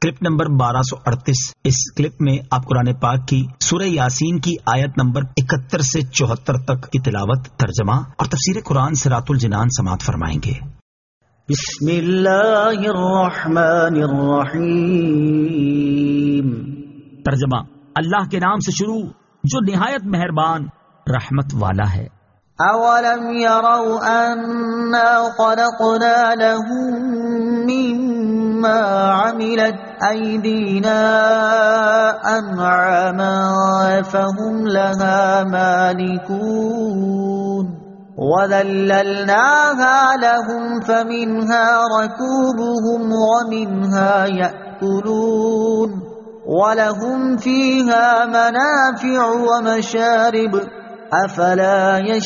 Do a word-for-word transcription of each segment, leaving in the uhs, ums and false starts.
Clip number بارہ سو اڑتیس۔ اس clip میں آپ قرآن پاک کی سورہ یاسین کی آیت نمبر اکہتر سے چوہتر تک کی تلاوت، ترجمہ اور تفسیر قرآن صراط الجنان سماعت فرمائیں گے۔ بسم اللہ الرحمن الرحیم۔ ترجمہ: اللہ کے نام سے شروع جو نہایت مہربان رحمت والا ہے۔ اولم يروا انا خلقنا لهم مما عملت ايدينا انعاما فهم لها مالكون وذللناها لهم فمنها ركوبهم ومنها يأكلون ولهم فيها منافع ومشارب افلا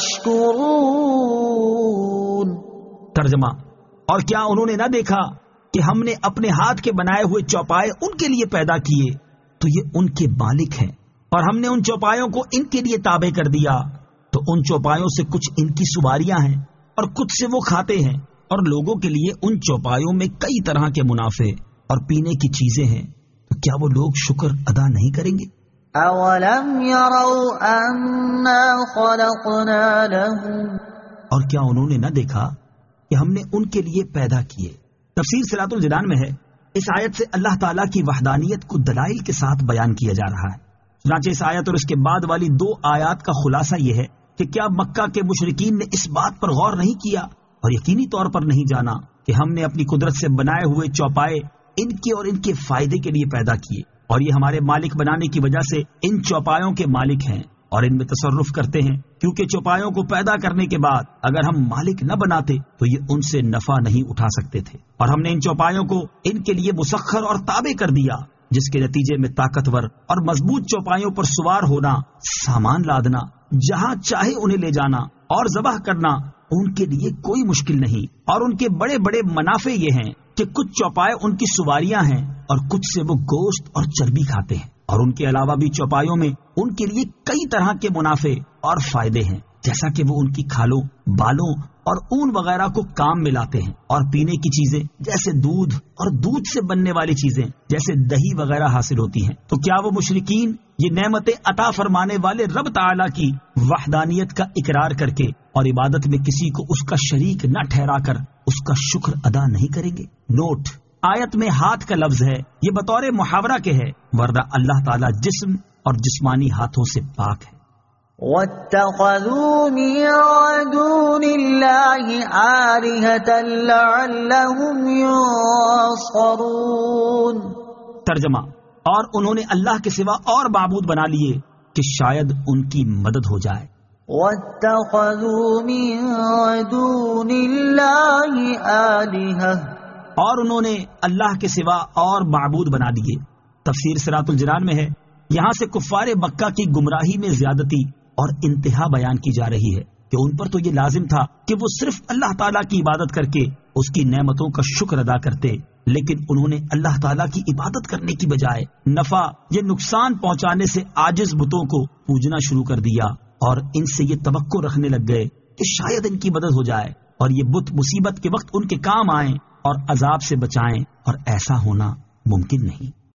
یشکرون۔ ترجمہ: اور کیا انہوں نے نہ دیکھا کہ ہم نے اپنے ہاتھ کے بنائے ہوئے چوپائے ان کے لیے پیدا کیے تو یہ ان کے مالک ہیں، اور ہم نے ان چوپایوں کو ان کے لیے تابع کر دیا تو ان چوپایوں سے کچھ ان کی سواریاں ہیں اور کچھ سے وہ کھاتے ہیں، اور لوگوں کے لیے ان چوپایوں میں کئی طرح کے منافع اور پینے کی چیزیں ہیں، تو کیا وہ لوگ شکر ادا نہیں کریں گے؟ اولم يروا انا خلقنا لهم، اور کیا انہوں نے نہ دیکھا کہ ہم نے ان کے لیے پیدا کیے۔ تفسیر صراط الجنان میں ہے، اس آیت سے اللہ تعالیٰ کی وحدانیت کو دلائل کے ساتھ بیان کیا جا رہا ہے۔ چنانچہ اس آیت اور اس کے بعد والی دو آیات کا خلاصہ یہ ہے کہ کیا مکہ کے مشرکین نے اس بات پر غور نہیں کیا اور یقینی طور پر نہیں جانا کہ ہم نے اپنی قدرت سے بنائے ہوئے چوپائے ان کے اور ان کے فائدے کے لیے پیدا کیے، اور یہ ہمارے مالک بنانے کی وجہ سے ان چوپایوں کے مالک ہیں اور ان میں تصرف کرتے ہیں، کیونکہ چوپایوں کو پیدا کرنے کے بعد اگر ہم مالک نہ بناتے تو یہ ان سے نفع نہیں اٹھا سکتے تھے، اور ہم نے ان چوپایوں کو ان کے لیے مسخر اور تابع کر دیا، جس کے نتیجے میں طاقتور اور مضبوط چوپایوں پر سوار ہونا، سامان لادنا، جہاں چاہے انہیں لے جانا اور ذبح کرنا ان کے لیے کوئی مشکل نہیں، اور ان کے بڑے بڑے منافع یہ ہیں کہ کچھ چوپائے ان کی سواریاں ہیں اور کچھ سے وہ گوشت اور چربی کھاتے ہیں، اور ان کے علاوہ بھی چوپایوں میں ان کے لیے کئی طرح کے منافع اور فائدے ہیں، جیسا کہ وہ ان کی کھالوں، بالوں اور اون وغیرہ کو کام میں لاتے ہیں، اور پینے کی چیزیں جیسے دودھ اور دودھ سے بننے والی چیزیں جیسے دہی وغیرہ حاصل ہوتی ہیں۔ تو کیا وہ مشرکین یہ نعمتیں عطا فرمانے والے رب تعالیٰ کی وحدانیت کا اقرار کر کے اور عبادت میں کسی کو اس کا شریک نہ ٹھہرا کر اس کا شکر ادا نہیں کریں گے؟ نوٹ: آیت میں ہاتھ کا لفظ ہے، یہ بطور محاورہ کے ہے، ورنہ اللہ تعالیٰ جسم اور جسمانی ہاتھوں سے پاک ہے۔ وَاتَّخَذُوا مِن دُونِ اللَّهِ آلِهَةً لَعَلَّهُمْ يُنصَرُونَ۔ ترجمہ: اور انہوں نے اللہ کے سوا اور معبود بنا لیے کہ شاید ان کی مدد ہو جائے۔ وَاتَّخَذُوا مِن دُونِ اللَّهِ آلِهَةً، اور انہوں نے اللہ کے سوا اور معبود بنا دیے۔ تفسیر صراط الجنان میں ہے، یہاں سے کفار مکہ کی گمراہی میں زیادتی اور انتہا بیان کی جا رہی ہے کہ ان پر تو یہ لازم تھا کہ وہ صرف اللہ تعالیٰ کی عبادت کر کے اس کی نعمتوں کا شکر ادا کرتے، لیکن انہوں نے اللہ تعالیٰ کی عبادت کرنے کی بجائے نفع یا نقصان پہنچانے سے عاجز بتوں کو پوجنا شروع کر دیا، اور ان سے یہ توقع رکھنے لگ گئے کہ شاید ان کی مدد ہو جائے اور یہ بت مصیبت کے وقت ان کے کام آئیں اور عذاب سے بچائیں، اور ایسا ہونا ممکن نہیں۔